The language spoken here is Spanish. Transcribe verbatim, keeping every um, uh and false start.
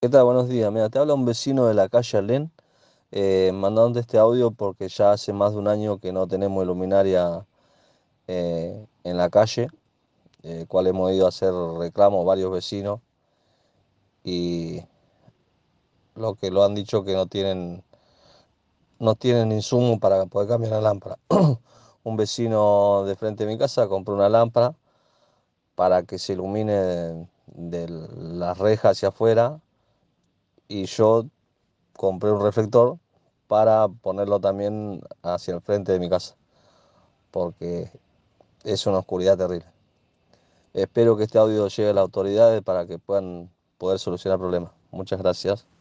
¿Qué tal? Buenos días. Mira, te habla un vecino de la calle Alén, eh, mandándote este audio porque ya hace más de un año que no tenemos luminaria eh, en la calle, eh, cual hemos ido a hacer reclamos varios vecinos y lo que lo han dicho que no tienen, no tienen insumo para poder cambiar la lámpara. Un vecino de frente de mi casa compró una lámpara para que se ilumine de, de las rejas hacia afuera y yo compré un reflector para ponerlo también hacia el frente de mi casa, porque es una oscuridad terrible. Espero que este audio llegue a las autoridades para que puedan poder solucionar el problema. Muchas gracias.